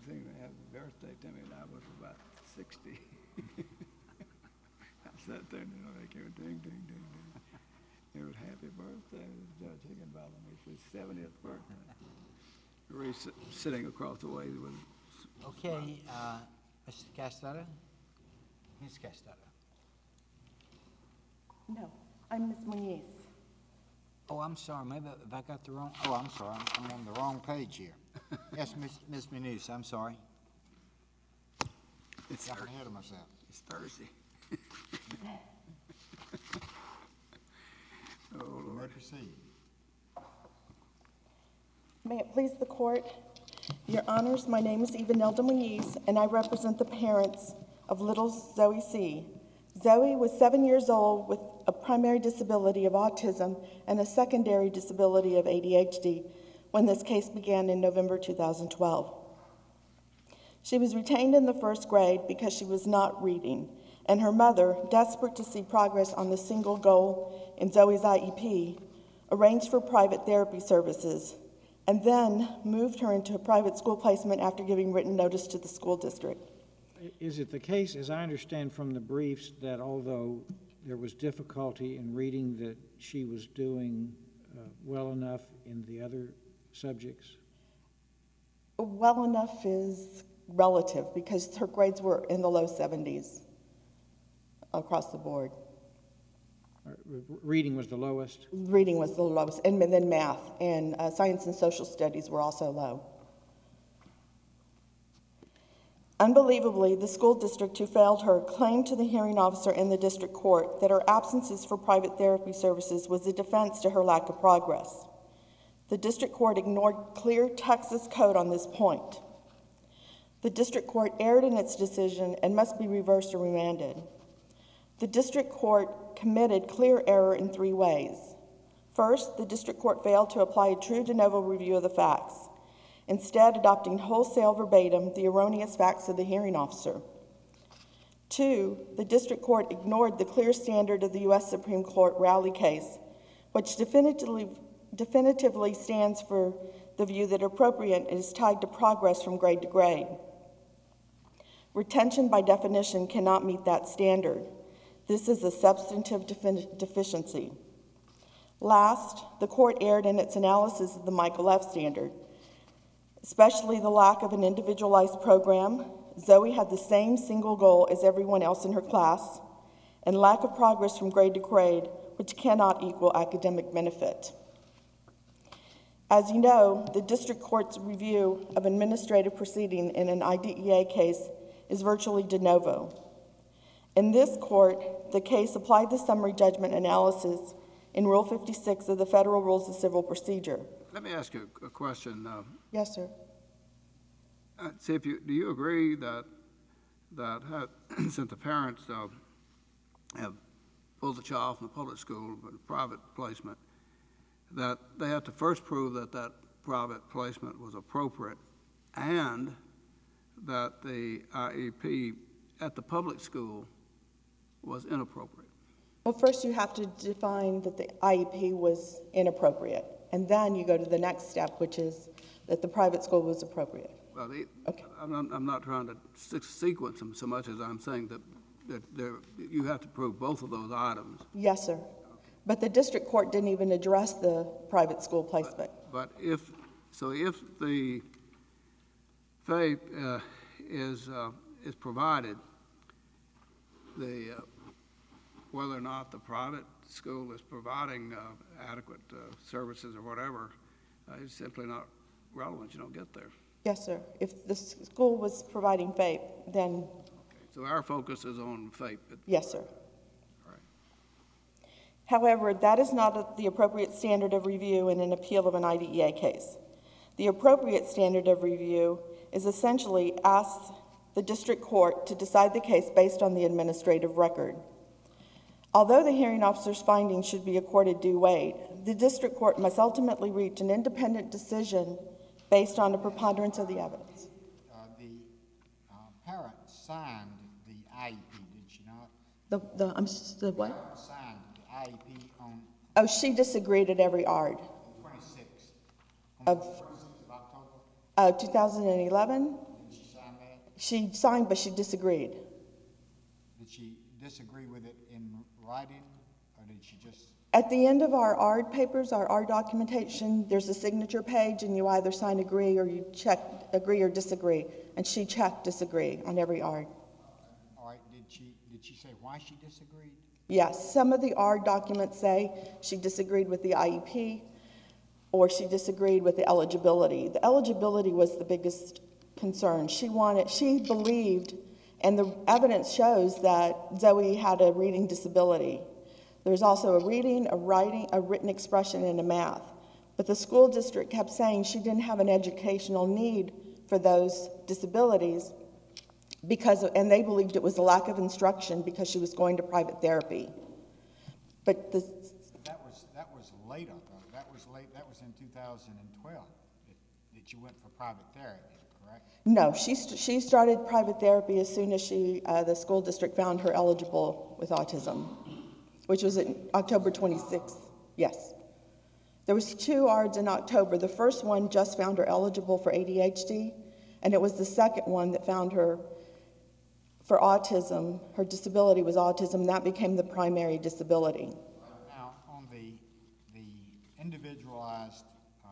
singing happy birthday to me, and I was about 60. I sat there, and they came ding, ding, ding, ding. It was happy birthday to Judge Higginbotham. It's his 70th birthday. We're sitting across the way with. Okay, Mr. Castello? Ms. Castello? No, I'm Ms. Muniz. Oh, I'm sorry, maybe if I got the wrong, oh, I'm sorry, I'm on the wrong page here. Yes, Ms. Manous, I'm sorry. It's Got ahead of myself. It's Thursday. Oh, you may proceed. May it please the court, your honors, my name is Evanelda Muniz, and I represent the parents of little Zoe C. Zoe was 7 years old with a primary disability of autism and a secondary disability of ADHD when this case began in November 2012. She was retained in the first grade because she was not reading, and her mother, desperate to see progress on the single goal in Zoe's IEP, arranged for private therapy services and then moved her into a private school placement after giving written notice to the school district. Is it the case, as I understand from the briefs, that although there was difficulty in reading, that she was doing well enough in the other subjects? Well enough is relative because her grades were in the low 70s across the board. Reading was the lowest? Reading was the lowest, and then math and science and social studies were also low. Unbelievably, the school district who failed her claimed to the hearing officer in the district court that her absences for private therapy services was a defense to her lack of progress. The district court ignored clear Texas code on this point. The district court erred in its decision and must be reversed or remanded. The district court committed clear error in 3 ways. First, the district court failed to apply a true de novo review of the facts, instead adopting wholesale verbatim the erroneous facts of the hearing officer. 2, the district court ignored the clear standard of the U.S. Supreme Court Rowley case, which definitively stands for the view that appropriate is tied to progress from grade to grade. Retention, by definition, cannot meet that standard. This is a substantive deficiency. Last, the court erred in its analysis of the Michael F. standard, especially the lack of an individualized program. Zoe had the same single goal as everyone else in her class, and lack of progress from grade to grade, which cannot equal academic benefit. As you know, the district court's review of administrative proceeding in an IDEA case is virtually de novo. In this court, the case applied the summary judgment analysis in Rule 56 of the Federal Rules of Civil Procedure. Let me ask you a question. Yes, sir. See, do you agree that since the parents have pulled the child from the public school but private placement, that they have to first prove that that private placement was appropriate and that the IEP at the public school was inappropriate? Well, first you have to define that the IEP was inappropriate, and then you go to the next step, which is that the private school was appropriate. Well, Okay. I'm not trying to sequence them so much as I'm saying that you have to prove both of those items. Yes, sir. But the district court didn't even address the private school placement. But if the FAPE is provided, whether or not the private school is providing adequate services or whatever, is simply not relevant. You don't get there. Yes, sir. If the school was providing FAPE, then... Okay. So our focus is on FAPE. Yes, sir. All right. However, that is not the appropriate standard of review in an appeal of an IDEA case. The appropriate standard of review is essentially ask the district court to decide the case based on the administrative record. Although the hearing officer's findings should be accorded due weight, the district court must ultimately reach an independent decision based on the preponderance of the evidence. The parent signed the IEP, did she not? The what? The parent signed the IEP on... Oh, she disagreed at every ARD. 26th. Of 26th of October? 2011? Did she She signed, but she disagreed. Did she disagree with it in writing, or did she just? At the end of our ARD papers, our ARD documentation, there's a signature page, and you either sign agree or you check agree or disagree. And she checked disagree on every ARD. All right, did she say why she disagreed? Yes, some of the ARD documents say she disagreed with the IEP or she disagreed with the eligibility. The eligibility was the biggest concern. She believed, and the evidence shows that Zoe had a reading disability. There was also a reading, a writing, a written expression, and a math. But the school district kept saying she didn't have an educational need for those disabilities and they believed it was a lack of instruction because she was going to private therapy. But That was later, though. That was in 2012 that you went for private therapy, correct? no, she started private therapy as soon as the school district found her eligible with autism, which was in October 26th. Yes. There was 2 ARDs in October. The first one just found her eligible for ADHD, and it was the second one that found her for autism. Her disability was autism. That became the primary disability. Now, on the individualized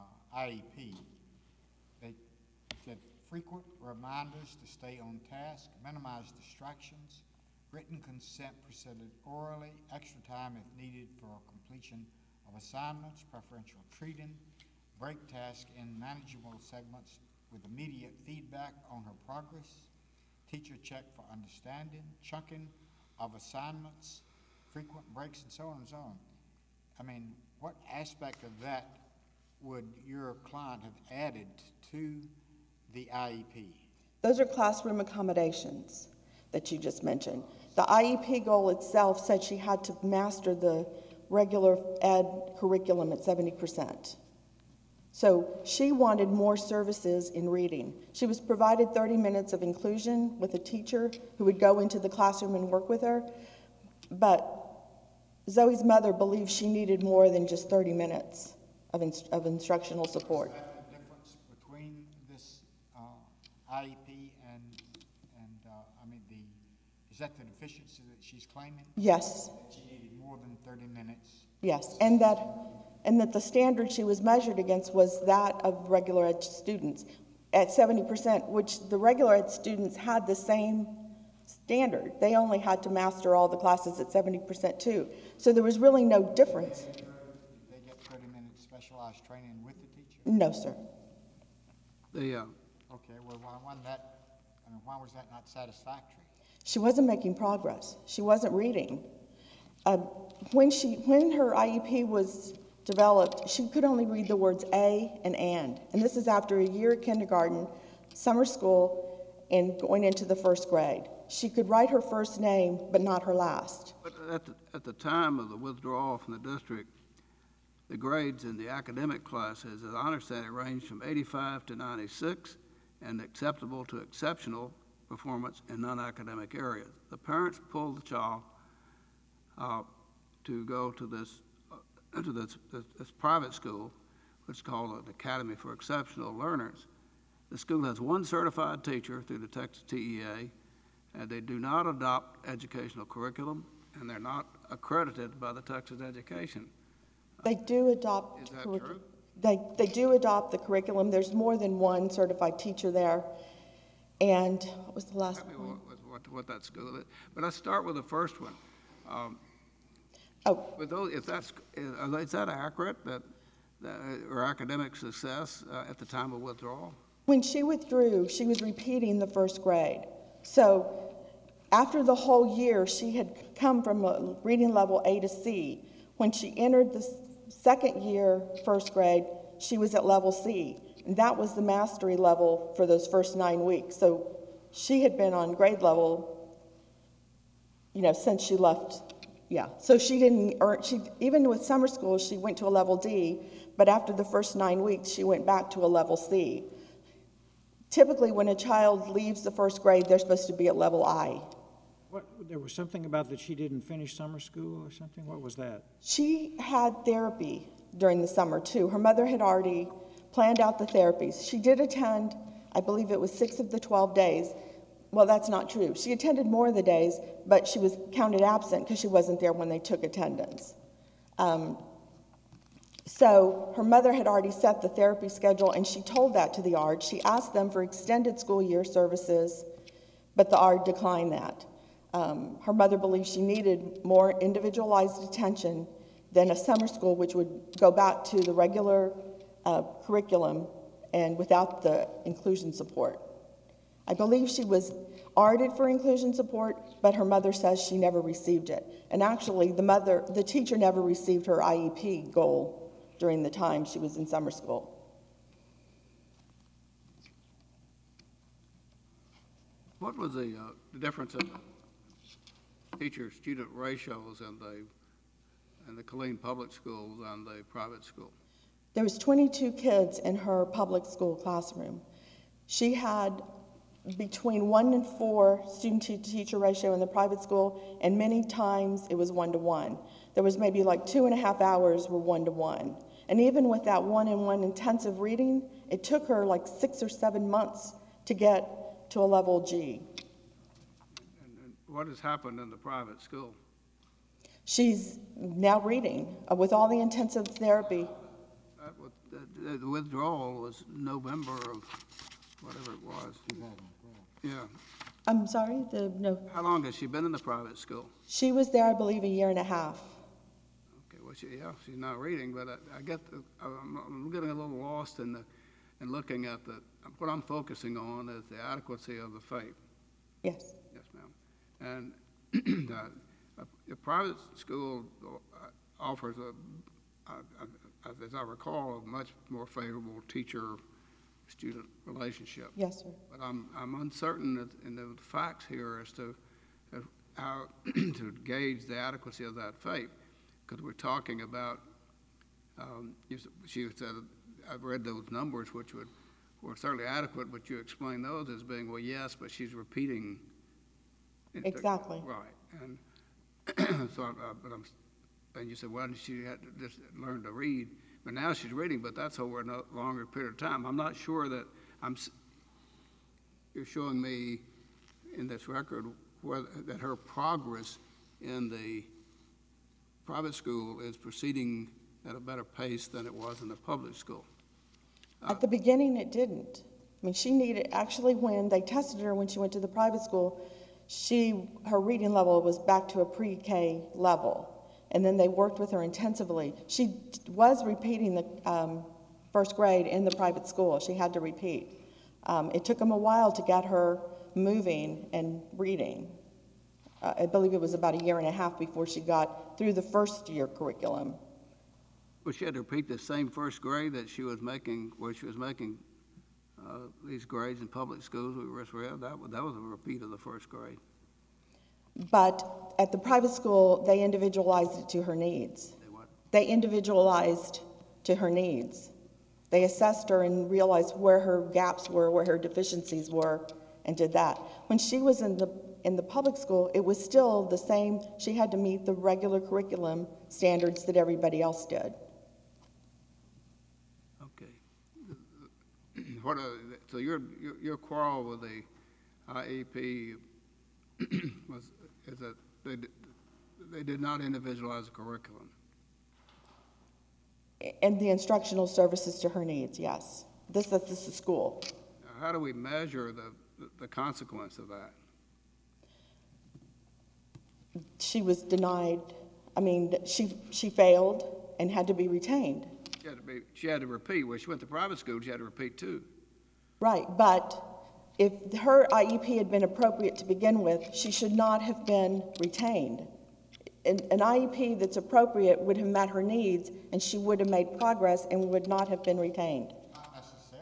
IEP, they said frequent reminders to stay on task, minimize distractions, written consent presented orally, extra time if needed for completion of assignments, preferential treating, break tasks in manageable segments with immediate feedback on her progress, teacher check for understanding, chunking of assignments, frequent breaks, and so on and so on. I mean, what aspect of that would your client have added to the IEP? Those are classroom accommodations that you just mentioned. The IEP goal itself said she had to master the regular ed curriculum at 70%. So she wanted more services in reading. She was provided 30 minutes of inclusion with a teacher who would go into the classroom and work with her, but Zoe's mother believed she needed more than just 30 minutes of instructional support. Is that the difference between this IEP and I mean, is that the deficiency that she's claiming? Yes, That she needed more than 30 minutes? yes, and that the standard she was measured against was that of regular ed students at 70%, which the regular ed students had the same standard. They only had to master all the classes at 70% too. So there was really no difference. Did they get 30 minutes specialized training with the teacher? No, sir. Okay, well, why was that not satisfactory? She wasn't making progress. She wasn't reading. When her IEP was developed, she could only read the words a and this is after a year of kindergarten, summer school, and going into the first grade. She could write her first name, but not her last. But at the time of the withdrawal from the district, the grades in the academic classes, as I understand it, ranged from 85 to 96 and acceptable to exceptional performance in non-academic areas. The parents pulled the child to go to this private school, which is called an Academy for Exceptional Learners. The school has one certified teacher through the Texas TEA, and they do not adopt educational curriculum, and they're not accredited by the Texas Education. They do adopt. Is that true? They do adopt the curriculum. There's more than one certified teacher there. And what was the last Tell me one? what that school is. But let's start with the first one. With those, is that accurate, that or academic success at the time of withdrawal? When she withdrew, she was repeating the first grade. So after the whole year, she had come from a reading level A to C. When she entered the second year, first grade, she was at level C. And that was the mastery level for those first 9 weeks. So she had been on grade level, since she left. Yeah, so she didn't earn, even with summer school, she went to a level D, but after the first 9 weeks, she went back to a level C. Typically, when a child leaves the first grade, they're supposed to be at level I. There was something about that she didn't finish summer school or something? What was that? She had therapy during the summer, too. Her mother had already planned out the therapies. She did attend, I believe it was 6 of the 12 days, Well, that's not true. She attended more of the days, but she was counted absent because she wasn't there when they took attendance. So her mother had already set the therapy schedule, and she told that to the ARD. She asked them for extended school year services, but the ARD declined that. Her mother believed she needed more individualized attention than a summer school, which would go back to the regular curriculum and without the inclusion support. I believe she was ARDed for inclusion support, but her mother says she never received it. And actually, the teacher never received her IEP goal during the time she was in summer school. What was the difference in the teacher-student ratios in the Killeen Public Schools and the private school? There was 22 kids in her public school classroom. She had between 1 and 4 student-to-teacher ratio in the private school, and many times it was 1-to-1. There was maybe like 2.5 hours were 1-to-1. And even with that 1-on-1 intensive reading, it took her like 6 or 7 months to get to a level G. And what has happened in the private school? She's now reading with all the intensive therapy. The withdrawal was November of whatever it was. Yeah. I'm sorry, no. How long has she been in the private school? She was there, I believe, 1.5 years. Okay, well, she's not reading, but I get I'm getting a little lost in looking at what I'm focusing on is the adequacy of the FAPE. Yes. Yes, ma'am. And the private school offers as I recall, a much more favorable teacher-student relationship. Yes, sir. But I'm uncertain in the facts here as to how to gauge the adequacy of that FAPE, because we're talking about. She said, I've read those numbers, which were certainly adequate, but you explained those as being, well, yes, but she's repeating. Exactly. Right, and so, and you said, well, she had to just learn to read, but now she's reading, but that's over a longer period of time. I'm not sure that you're showing me in this record that her progress in the private school is proceeding at a better pace than it was in the public school. At the beginning, it didn't. I mean, she needed, actually, when they tested her when she went to the private school, her reading level was back to a pre-K level. And then they worked with her intensively. She was repeating the first grade in the private school. She had to repeat. It took them a while to get her moving and reading. I believe it was about 1.5 years before she got through the first year curriculum. Well, she had to repeat the same first grade that she was making, where she was making these grades in public schools we just read. That was a repeat of the first grade. But at the private school, they individualized it to her needs. They what? They individualized to her needs. They assessed her and realized where her gaps were, where her deficiencies were, and did that. When she was in the public school, it was still the same. She had to meet the regular curriculum standards that everybody else did. Okay. So your quarrel with the IEP is that they did not individualize the curriculum. And the instructional services to her needs, yes. This is school. Now, how do we measure the consequence of that? She was denied. I mean, she failed and had to be retained. She had to repeat. When she went to private school, she had to repeat too. Right, but if her IEP had been appropriate to begin with, she should not have been retained. An IEP that's appropriate would have met her needs, and she would have made progress and would not have been retained. Not necessarily.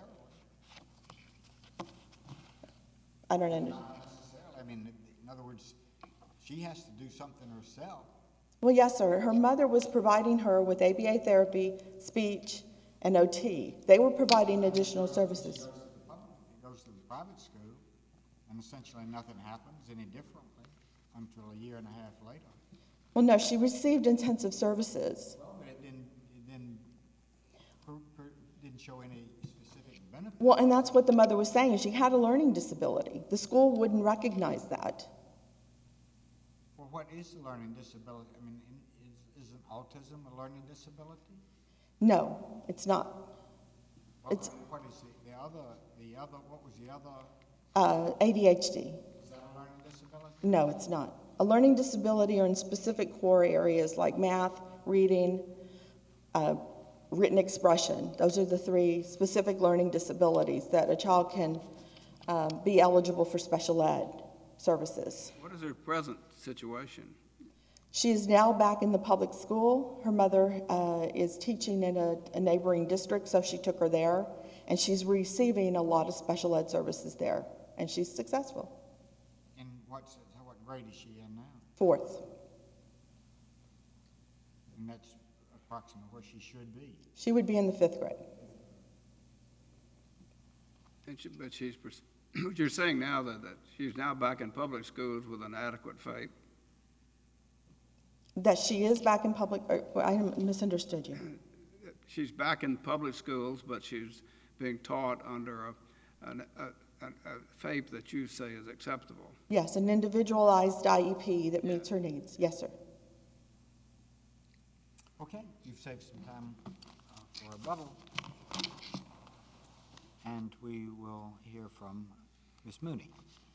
I don't understand. Not necessarily. I mean, in other words, she has to do something herself. Well, yes, sir. Her mother was providing her with ABA therapy, speech, and OT. They were providing additional services. It goes to the private school, and essentially nothing happens any differently until 1.5 years later. Well, no, she received intensive services. Well, but it didn't show any specific benefit. Well, and that's what the mother was saying. She had a learning disability. The school wouldn't recognize that. Well, what is a learning disability? I mean, isn't autism a learning disability? No, it's not. What is what was the other, ADHD. is that a learning disability? No, it's not. A learning disability are in specific core areas like math, reading, written expression. Those are the 3 specific learning disabilities that a child can be eligible for special ed services. What is her present situation? She is now back in the public school. Her mother is teaching in a neighboring district, so she took her there, and she's receiving a lot of special ed services there, and she's successful. And what grade is she in now? 4th. And that's approximately where she should be. She would be in the 5th grade. And but you're saying now that she's now back in public schools with an adequate FAPE? That she is back in public, I misunderstood you. She's back in public schools, but she's being taught under a FAPE that you say is acceptable. Yes, an individualized IEP that meets her needs. Yes, sir. Okay, you've saved some time for rebuttal. And we will hear from Ms. Mooney.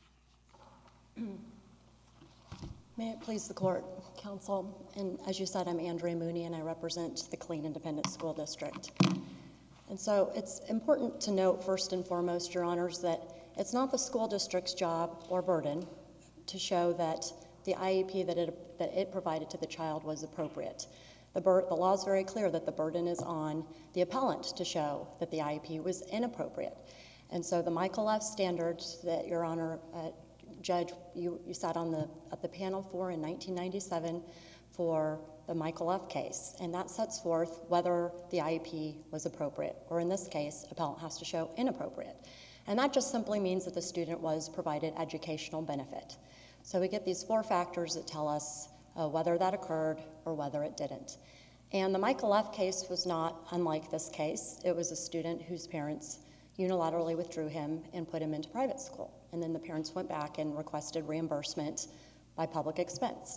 May it please the court, counsel, and as you said, I'm Andrea Mooney and I represent the Killeen Independent School District. And so it's important to note first and foremost, Your Honors, that it's not the school district's job or burden to show that the IEP that it provided to the child was appropriate. The law is very clear that the burden is on the appellant to show that the IEP was inappropriate. And so the Michael F. standards that, Your Honor, Judge, you sat on at the panel for in 1997 for the Michael F. case, and that sets forth whether the IEP was appropriate, or in this case, appellant has to show inappropriate. And that just simply means that the student was provided educational benefit. So we get these 4 factors that tell us whether that occurred or whether it didn't. And the Michael F. case was not unlike this case. It was a student whose parents unilaterally withdrew him and put him into private school. And then the parents went back and requested reimbursement by public expense.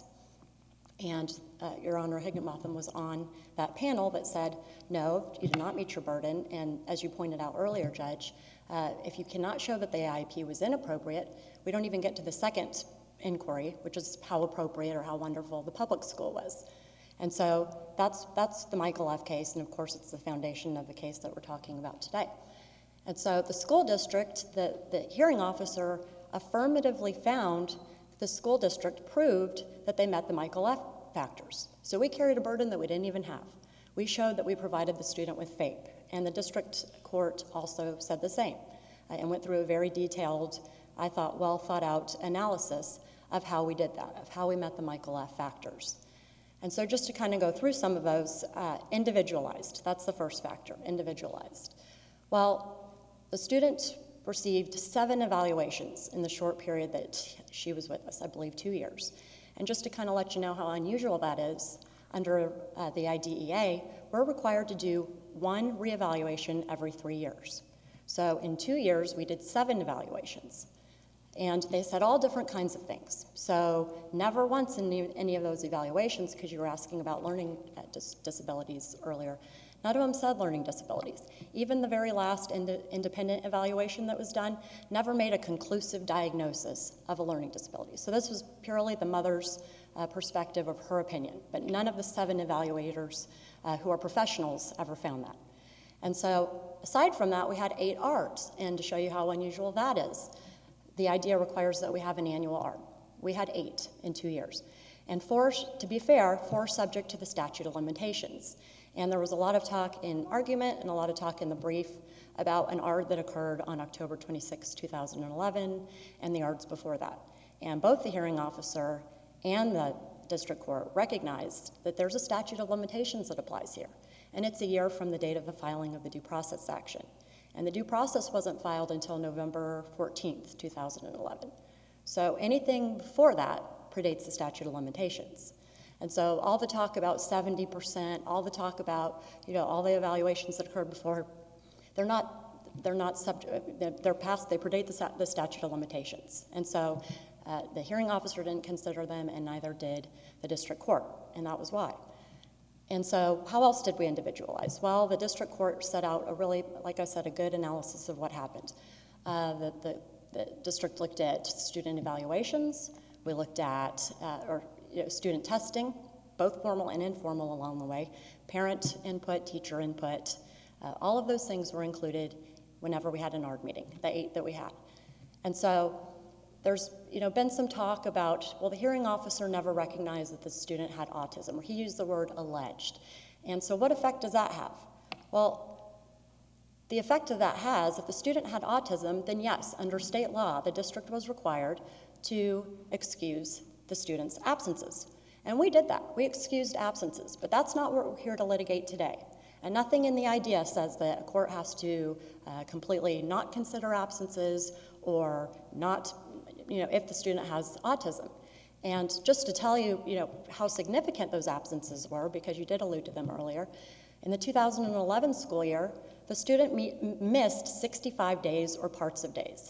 And Your Honor, Higginbotham was on that panel that said, no, you did not meet your burden. And as you pointed out earlier, Judge, if you cannot show that the IEP was inappropriate, we don't even get to the second inquiry, which is how appropriate or how wonderful the public school was. And so that's the Michael F. case, and of course it's the foundation of the case that we're talking about today. And so the school district, the hearing officer affirmatively found the school district proved that they met the Michael F. factors. So we carried a burden that we didn't even have. We showed that we provided the student with FAPE, and the district court also said the same and went through a very detailed, I thought, well thought out analysis of how we did that, of how we met the Michael F. factors. And so just to kind of go through some of those, individualized, that's the first factor, individualized. Well, the student received 7 evaluations in the short period that she was with us, I believe 2 years. And just to kind of let you know how unusual that is, under the IDEA, we're required to do 1 reevaluation every 3 years. So in 2 years, we did 7 evaluations. And they said all different kinds of things. So never once in any of those evaluations, because you were asking about learning disabilities earlier, none of them said learning disabilities. Even the very last independent evaluation that was done never made a conclusive diagnosis of a learning disability. So this was purely the mother's perspective of her opinion, but none of the 7 evaluators who are professionals ever found that. And so aside from that, we had 8 ARDs, and to show you how unusual that is, the IDEA requires that we have an annual ARD. We had 8 in 2 years. And 4, to be fair, 4 subject to the statute of limitations. And there was a lot of talk in argument and a lot of talk in the brief about an ARD that occurred on October 26, 2011, and the ARDs before that. And both the hearing officer and the district court recognized that there's a statute of limitations that applies here. And it's a year from the date of the filing of the due process action. And the due process wasn't filed until November 14th, 2011. So anything before that predates the statute of limitations. And so all the talk about 70%, all the talk about, all the evaluations that occurred before, they're not they're not subject, they're past, they predate the statute of limitations. And so the hearing officer didn't consider them, and neither did the district court, and that was why. And so how else did we individualize? Well, the district court set out a really, like I said, a good analysis of what happened. The district looked at student evaluations. We looked at student testing, both formal and informal along the way, parent input, teacher input. All of those things were included whenever we had an ARD meeting, the 8 that we had. And so there's been some talk about, well, the hearing officer never recognized that the student had autism, or he used the word alleged. And so what effect does that have? Well, the effect of that has, if the student had autism, then yes, under state law, the district was required to excuse the student's absences. And we did that. We excused absences, but that's not what we're here to litigate today. And nothing in the idea says that a court has to completely not consider absences or not, if the student has autism. And just to tell you, how significant those absences were, because you did allude to them earlier, in the 2011 school year, the student missed 65 days or parts of days,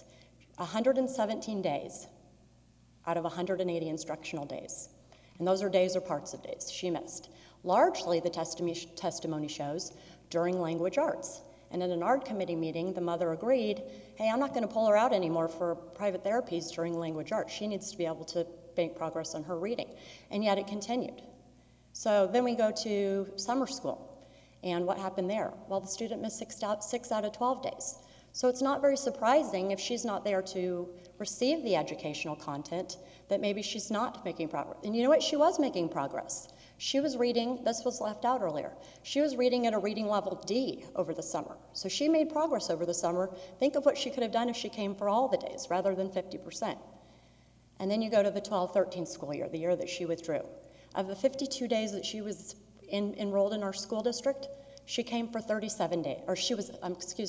117 days out of 180 instructional days. And those are days or parts of days she missed. Largely, the testimony shows during language arts. And in an ARD committee meeting, the mother agreed, hey, I'm not going to pull her out anymore for private therapies during language arts. She needs to be able to make progress on her reading. And yet it continued. So then we go to summer school. And what happened there? Well, the student missed 6 out of 12 days. So it's not very surprising if she's not there to receive the educational content that maybe she's not making progress. And you know what? She was making progress. She was reading, this was left out earlier, she was reading at a reading level D over the summer. So she made progress over the summer. Think of what she could have done if she came for all the days rather than 50%. And then you go to the 12-13 school year, the year that she withdrew. Of the 52 days that she was enrolled in our school district, she came for 37 days, or she was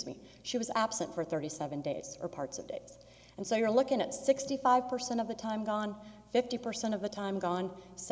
absent for 37 days or parts of days. And so you're looking at 65% of the time gone, 50% of the time gone,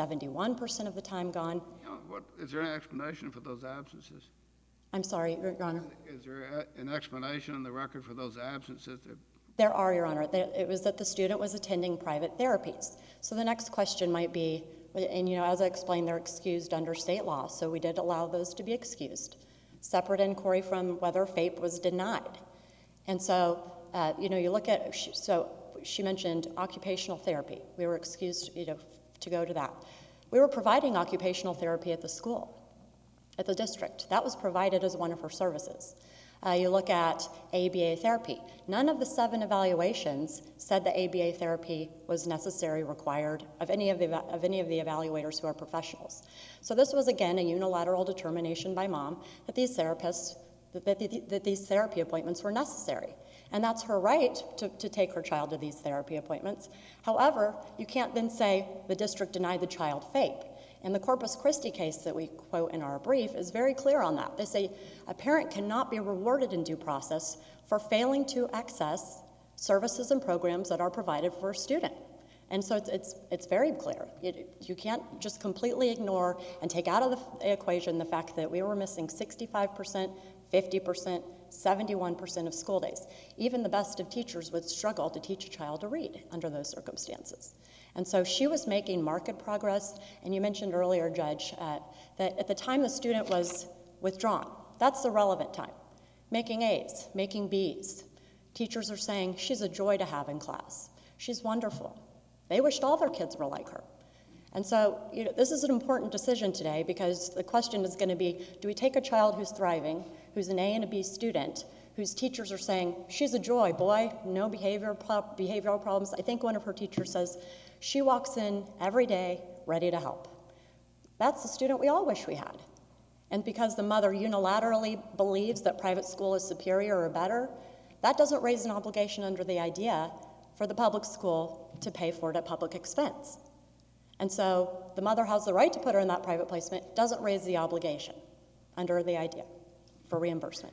71% of the time gone. Is there an explanation for those absences? I'm sorry, Your Honor. Is there an explanation in the record for those absences? There are, Your Honor. It was that the student was attending private therapies. So the next question might be, and as I explained, they're excused under state law, so we did allow those to be excused. Separate inquiry from whether FAPE was denied. And so, you look at, so she mentioned occupational therapy. We were excused, to go to that. We were providing occupational therapy at the school, at the district. That was provided as one of her services. You look at ABA therapy. None of the 7 evaluations said that ABA therapy was necessary, required of any of the evaluators who are professionals. So this was again a unilateral determination by mom that these therapists, that these therapy appointments were necessary. And that's her right to take her child to these therapy appointments. However, you can't then say the district denied the child FAPE. And the Corpus Christi case that we quote in our brief is very clear on that. They say a parent cannot be rewarded in due process for failing to access services and programs that are provided for a student. And so it's very clear. You can't just completely ignore and take out of the equation the fact that we were missing 65%, 50%, 71% of school days. Even the best of teachers would struggle to teach a child to read under those circumstances. And so she was making marked progress, and you mentioned earlier, Judge, that at the time the student was withdrawn, that's the relevant time. Making A's, making B's. Teachers are saying, she's a joy to have in class. She's wonderful. They wished all their kids were like her. And so, this is an important decision today because the question is going to be, do we take a child who's thriving, who's an A and a B student, whose teachers are saying, she's a joy, boy, no behavioral problems. I think one of her teachers says, she walks in every day ready to help. That's the student we all wish we had. And because the mother unilaterally believes that private school is superior or better, that doesn't raise an obligation under the idea for the public school to pay for it at public expense. And so the mother has the right to put her in that private placement, doesn't raise the obligation under the idea for reimbursement.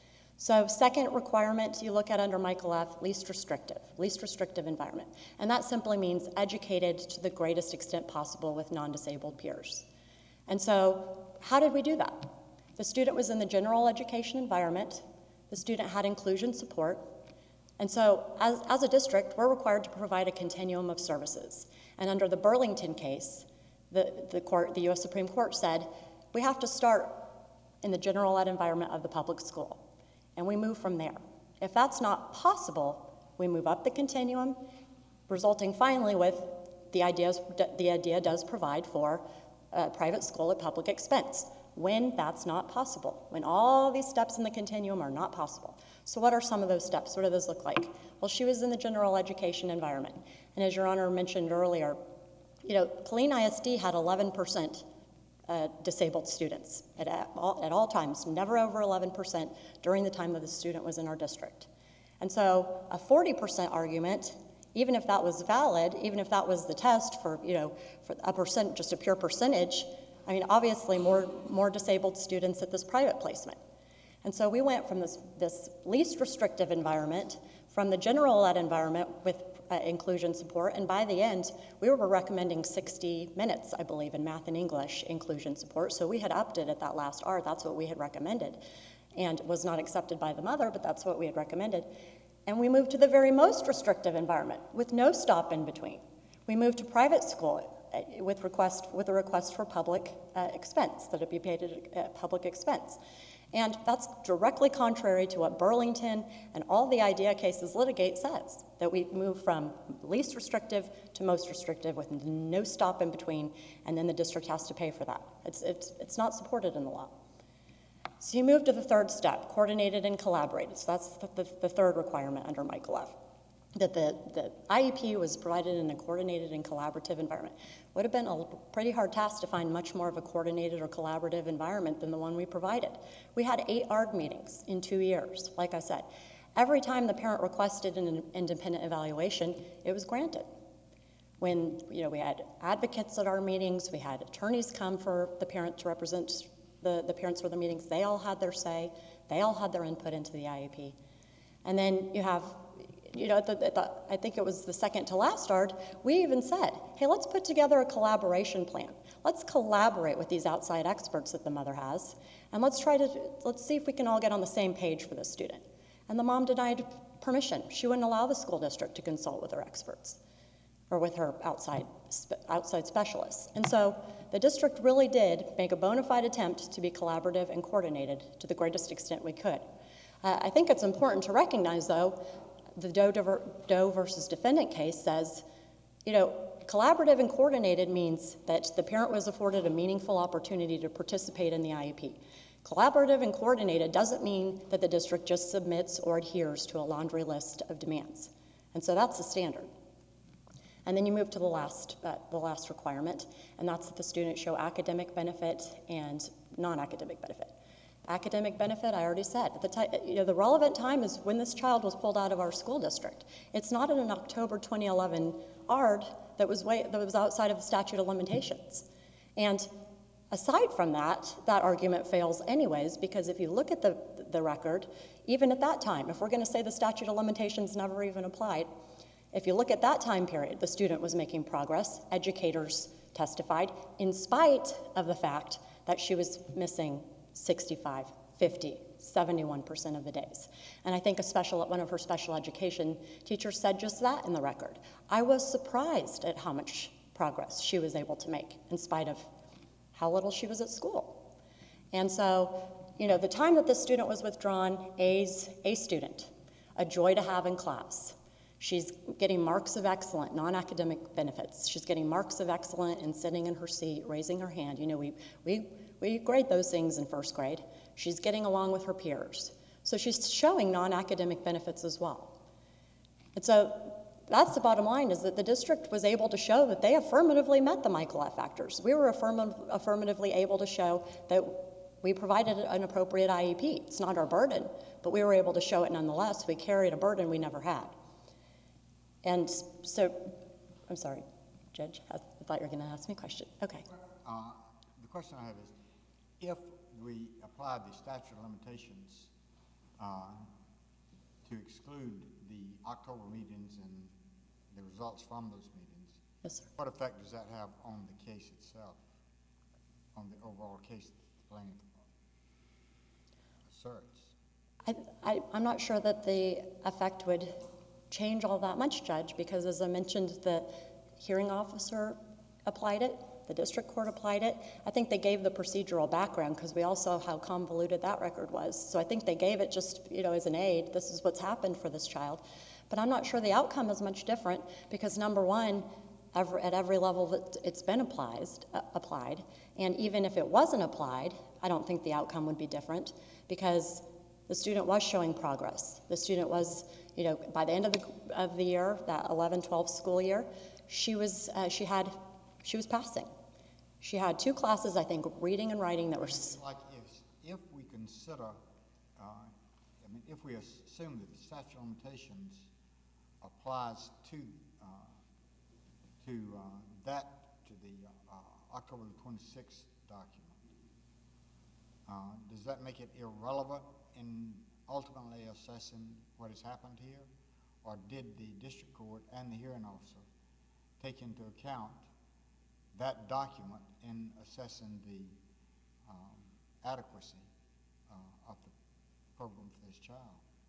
So second requirement you look at under Michael F., least restrictive environment. And that simply means educated to the greatest extent possible with non-disabled peers. And so how did we do that? The student was in the general education environment. The student had inclusion support. And so as a district, we're required to provide a continuum of services. And under the Burlington case, the U.S. Supreme Court said, we have to start in the general ed environment of the public school. And we move from there. If that's not possible, we move up the continuum, resulting finally with the idea does provide for a private school at public expense, when that's not possible, when all these steps in the continuum are not possible. So what are some of those steps? What do those look like? Well, she was in the general education environment. And as Your Honor mentioned earlier, Killeen ISD had 11% disabled students at all times, never over 11% during the time that the student was in our district. And so a 40% argument, even if that was valid, even if that was the test for a percent, just a pure percentage, I mean, obviously more disabled students at this private placement. And so we went from this least restrictive environment, from the general ed environment with inclusion support, and by the end, we were recommending 60 minutes, I believe, in math and English inclusion support. So we had upped it at that last art. That's what we had recommended, and was not accepted by the mother, but that's what we had recommended. And we moved to the very most restrictive environment with no stop in between. We moved to private school with a request for public expense, that it be paid at public expense. And that's directly contrary to what Burlington and all the IDEA cases litigate says, that we move from least restrictive to most restrictive with no stop in between, and then the district has to pay for that. It's not supported in the law. So you move to the third step, coordinated and collaborated. So that's the third requirement under Michael F. That the IEP was provided in a coordinated and collaborative environment. Would have been a pretty hard task to find much more of a coordinated or collaborative environment than the one we provided. We had 8 ARD meetings in 2 years, like I said. Every time the parent requested an independent evaluation, it was granted. When we had advocates at our meetings, we had attorneys come for the parent to represent the parents for the meetings. They all had their say. They all had their input into the IEP. And then you have, I think it was the second to last ARD, we even said, hey, let's put together a collaboration plan. Let's collaborate with these outside experts that the mother has, and let's see if we can all get on the same page for this student. And the mom denied permission. She wouldn't allow the school district to consult with her experts or with her outside specialists. And so the district really did make a bona fide attempt to be collaborative and coordinated to the greatest extent we could. I think it's important to recognize, though, the Doe versus defendant case says, collaborative and coordinated means that the parent was afforded a meaningful opportunity to participate in the IEP. Collaborative and coordinated doesn't mean that the district just submits or adheres to a laundry list of demands. And so that's the standard. And then you move to the last requirement, and that's that the student show academic benefit and non-academic benefit. Academic benefit, I already said. The relevant time is when this child was pulled out of our school district. It's not in an October 2011 ARD that was outside of the statute of limitations. And aside from that argument fails anyways, because if you look at the record, even at that time, if we're going to say the statute of limitations never even applied, if you look at that time period, the student was making progress. Educators testified, in spite of the fact that she was missing 65, 50, 71% of the days. And I think one of her special education teachers said just that in the record. I was surprised at how much progress she was able to make in spite of how little she was at school. And so, the time that this student was withdrawn, A student, a joy to have in class. She's getting marks of excellent, non-academic benefits. She's getting marks of excellent and sitting in her seat, raising her hand. We grade those things in first grade. She's getting along with her peers. So she's showing non-academic benefits as well. And so that's the bottom line, is that the district was able to show that they affirmatively met the Michael F. factors. We were affirmatively able to show that we provided an appropriate IEP. It's not our burden, but we were able to show it nonetheless. We carried a burden we never had. And so, I'm sorry, Judge, I thought you were going to ask me a question. Okay. The question I have is, if we apply the statute of limitations to exclude the October meetings and the results from those meetings, yes, sir. What effect does that have on the case itself, on the overall case that the plaintiff asserts? I'm not sure that the effect would change all that much, Judge, because as I mentioned, the hearing officer applied it, the district court applied it. I think they gave the procedural background because we all saw how convoluted that record was. So I think they gave it just, as an aid. This is what's happened for this child. But I'm not sure the outcome is much different because, number one, at every level that it's been applied, and even if it wasn't applied, I don't think the outcome would be different because the student was showing progress. The student was, by the end of the year, that 11-12 school year, she was passing. She had 2 classes, I think, reading and writing that were... Like if we consider, if we assume that the statute of limitations applies to the October 26th document, does that make it irrelevant in ultimately assessing what has happened here? Or did the district court and the hearing officer take into account that document in assessing the adequacy of the program for this child?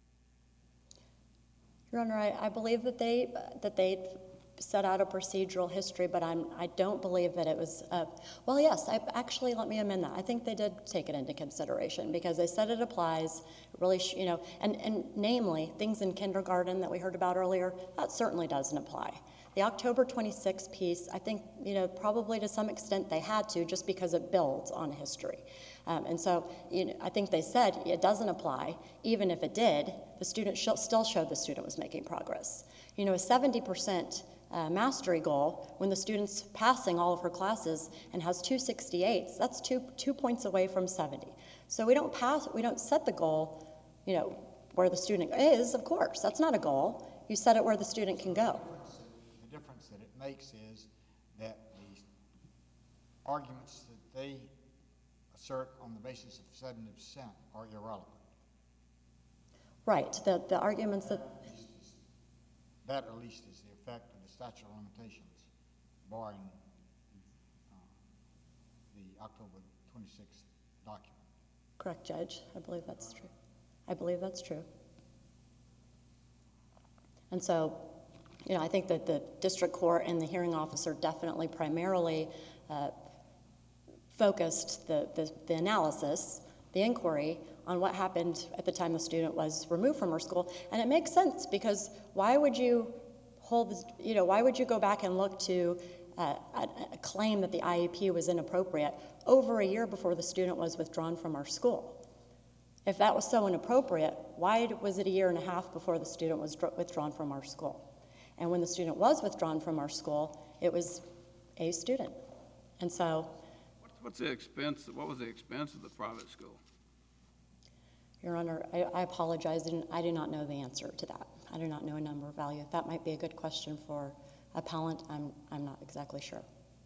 Your Honor, I believe that they set out a procedural history, but I don't believe that it was, well, yes, actually, let me amend that. I think they did take it into consideration because they said it applies, really, and namely, things in kindergarten that we heard about earlier, that certainly doesn't apply. The October 26th piece, I think, probably to some extent they had to just because it builds on history. And so, I think they said it doesn't apply. Even if it did, the student still showed the student was making progress. A 70% mastery goal, when the student's passing all of her classes and has 268s, that's two points away from 70. So we don't set the goal, where the student is, of course. That's not a goal. You set it where the student can go. The difference that it makes is that the arguments that they assert on the basis of 70% are irrelevant. Right, the arguments that... That at least is the effect of the statute of limitations, barring the October 26th document. Correct, Judge. I believe that's true. I believe that's true. And so, I think that the district court and the hearing officer definitely primarily focused the analysis, the inquiry, on what happened at the time the student was removed from her school. And it makes sense because why would you why would you go back and look to a claim that the IEP was inappropriate over a year before the student was withdrawn from our school? If that was so inappropriate, why was it a year and a half before the student was withdrawn from our school? And when the student was withdrawn from our school, it was a student. And so... What's the expense? What was the expense of the private school? Your Honor, I apologize. I do not know the answer to that. I do not know a number or value. That might be a good question for appellant. I'm not exactly sure.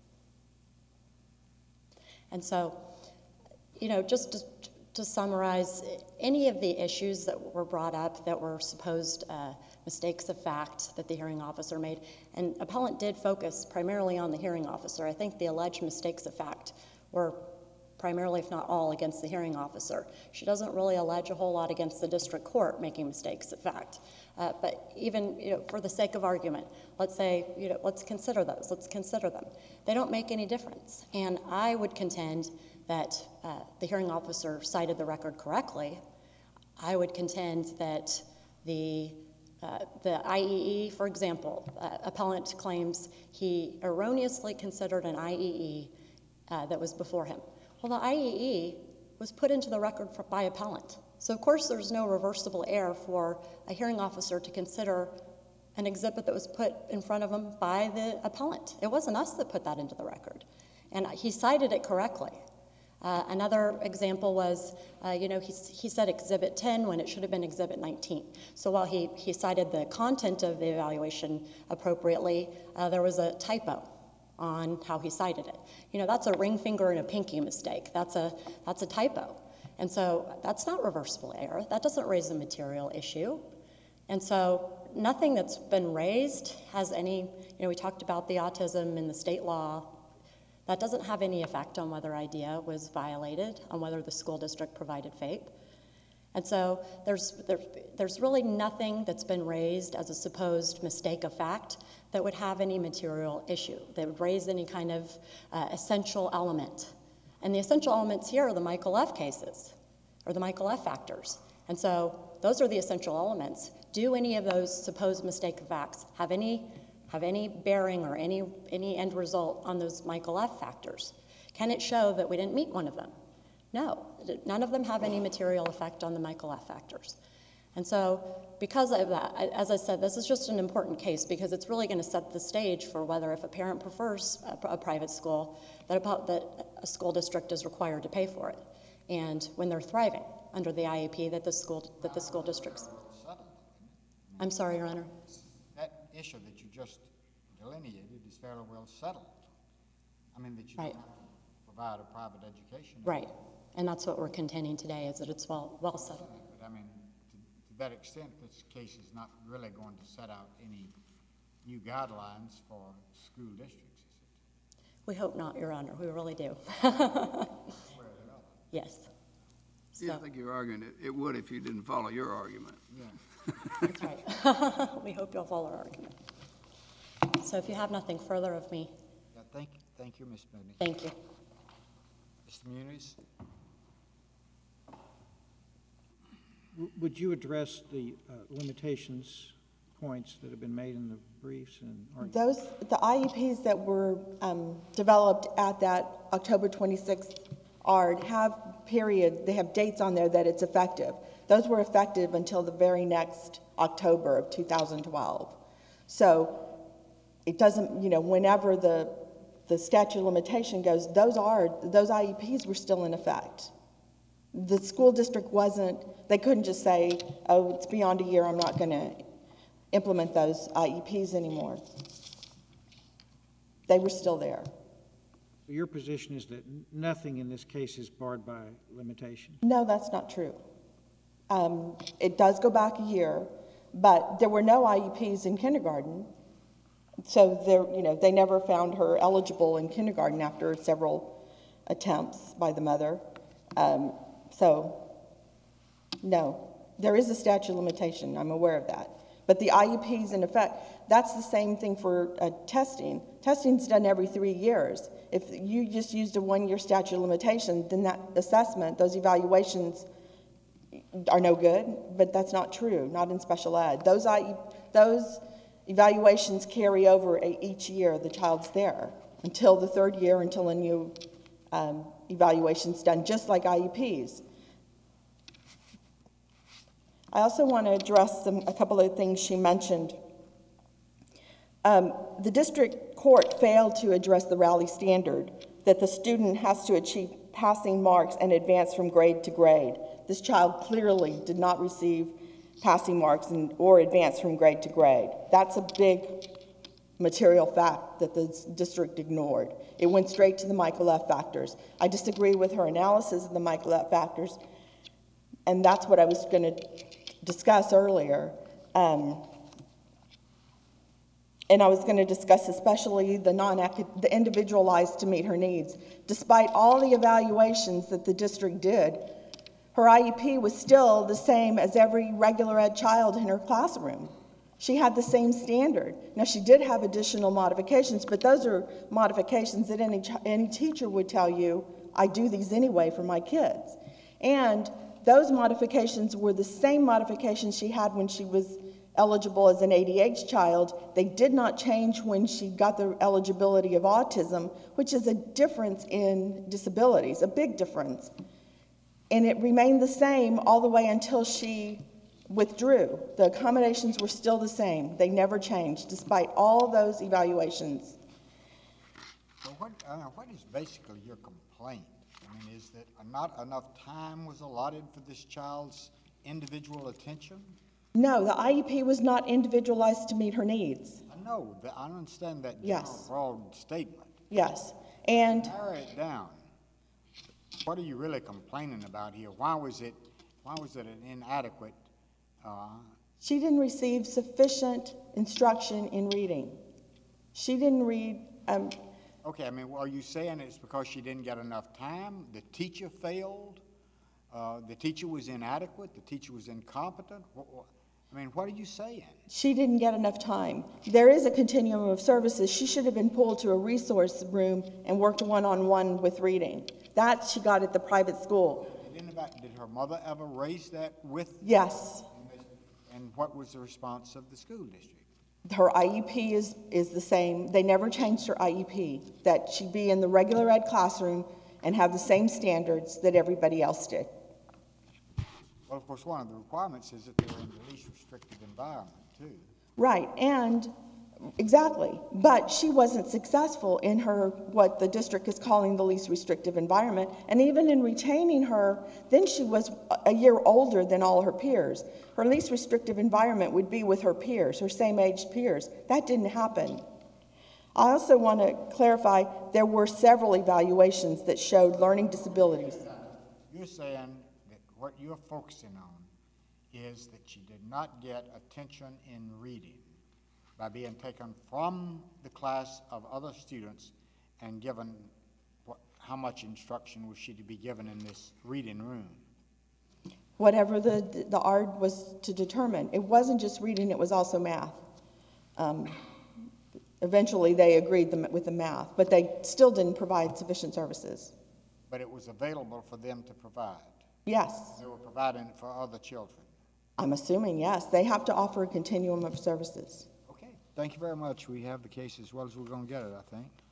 And so, just to summarize, any of the issues that were brought up that were supposed mistakes of fact that the hearing officer made, and appellant did focus primarily on the hearing officer. I think the alleged mistakes of fact were primarily, if not all, against the hearing officer. She doesn't really allege a whole lot against the district court making mistakes of fact. But even, for the sake of argument, let's say, let's consider those. Let's consider them. They don't make any difference. And I would contend that the hearing officer cited the record correctly. I would contend that the IEE, for example, appellant claims he erroneously considered an IEE that was before him. Well, the IEE was put into the record by appellant. So, of course, there's no reversible error for a hearing officer to consider an exhibit that was put in front of him by the appellant. It wasn't us that put that into the record. And he cited it correctly. Another example was, he said Exhibit 10 when it should have been Exhibit 19. So while he cited the content of the evaluation appropriately, there was a typo on how he cited it. That's a ring finger and a pinky mistake. That's a typo. And so that's not reversible error. That doesn't raise a material issue. And so nothing that's been raised has any, we talked about the autism in the state law. That doesn't have any effect on whether IDEA was violated, on whether the school district provided FAPE. And so there's really nothing that's been raised as a supposed mistake of fact that would have any material issue, that would raise any kind of essential element. And the essential elements here are the Michael F. cases, or the Michael F. factors. And so those are the essential elements. Do any of those supposed mistake of facts have any bearing or any end result on those Michael F. factors? Can it show that we didn't meet one of them? No, none of them have any material effect on the Michael F. factors. And so because of that, as I said, this is just an important case because it's really going to set the stage for whether if a parent prefers a private school, that a school district is required to pay for it. And when they're thriving under the IEP that the school districts. I'm sorry, Your Honor. That issue that you just delineated is fairly well settled. I mean, that you Right. don't have to provide a private education. Right. And that's what we're contending today, is that it's well settled. But I mean, to that extent, this case is not really going to set out any new guidelines for school districts, is it? We hope not, Your Honor. We really do. Yes. Yeah, I So, think you're arguing it would if you didn't follow your argument. Yeah. that's right. We hope you'll follow our argument. So if you have nothing further of me, Yeah, thank you, Ms. Mooney. thank you. Mr. Muniz? Would you address the limitations points that have been made in the briefs and arguments? The IEPs that were developed at that October 26th ARD have they have dates on there that it's effective. Those were effective until the very next October of 2012. So it doesn't, whenever the statute of limitation goes, those IEPs were still in effect. The school district they couldn't just say, oh, it's beyond a year, I'm not going to implement those IEPs anymore. They were still there. Your position is that nothing in this case is barred by limitation? No, that's not true. It does go back a year, but there were no IEPs in kindergarten. So they never found her eligible in kindergarten after several attempts by the mother. So, no, there is a statute of limitation. I'm aware of that. But the IEPs, in effect, that's the same thing for testing. Testing's done every 3 years. If you just used a 1-year statute of limitation, then that assessment, those evaluations are no good, but that's not true, not in special ed. Those evaluations carry over each year the child's there until the 3rd year, until a new evaluation's done, just like IEPs. I also want to address a couple of things she mentioned. The district court failed to address the Raleigh standard that the student has to achieve passing marks and advance from grade to grade. This child clearly did not receive passing marks or advance from grade to grade. That's a big material fact that the district ignored. It went straight to the Michael F. factors. I disagree with her analysis of the Michael F. factors, and that's what I was going to discuss earlier. And I was going to discuss especially the individualized to meet her needs. Despite all the evaluations that the district did, her IEP was still the same as every regular ed child in her classroom. She had the same standard. Now, she did have additional modifications, but those are modifications that any teacher would tell you, I do these anyway for my kids. And those modifications were the same modifications she had when she was eligible as an ADH child. They did not change when she got the eligibility of autism, which is a difference in disabilities, a big difference. And it remained the same all the way until she withdrew. The accommodations were still the same. They never changed, despite all those evaluations. So what is basically your complaint? I mean, is that not enough time was allotted for this child's individual attention? No, the IEP was not individualized to meet her needs. I know, I understand that Yes. broad statement. Yes. And Narrow it down. What are you really complaining about here? Why was it an inadequate? she didn't receive sufficient instruction in reading. She didn't read. Okay, I mean, are you saying it's because she didn't get enough time? The teacher failed? The teacher was inadequate, the teacher was incompetent? What are you saying? She didn't get enough time. There is a continuum of services. She should have been pulled to a resource room and worked one-on-one with reading. That she got at the private school. Did her mother ever raise that with? Yes. And what was the response of the school district? Her IEP is the same. They never changed her IEP, that she'd be in the regular ed classroom and have the same standards that everybody else did. Well, of course, one of the requirements is that they're in the least restrictive environment, too. Right, and exactly. But she wasn't successful in her, what the district is calling the least restrictive environment. And even in retaining her, then she was a year older than all her peers. Her least restrictive environment would be with her peers, her same-aged peers. That didn't happen. I also want to clarify, there were several evaluations that showed learning disabilities. You're saying that what you're focusing on is that she did not get attention in reading by being taken from the class of other students and given how much instruction was she to be given in this reading room? Whatever the art was to determine. It wasn't just reading, it was also math. Eventually, they agreed with the math, but they still didn't provide sufficient services. But it was available for them to provide? Yes. They were providing it for other children? I'm assuming, yes. They have to offer a continuum of services. Okay. Thank you very much. We have the case as well as we're going to get it, I think.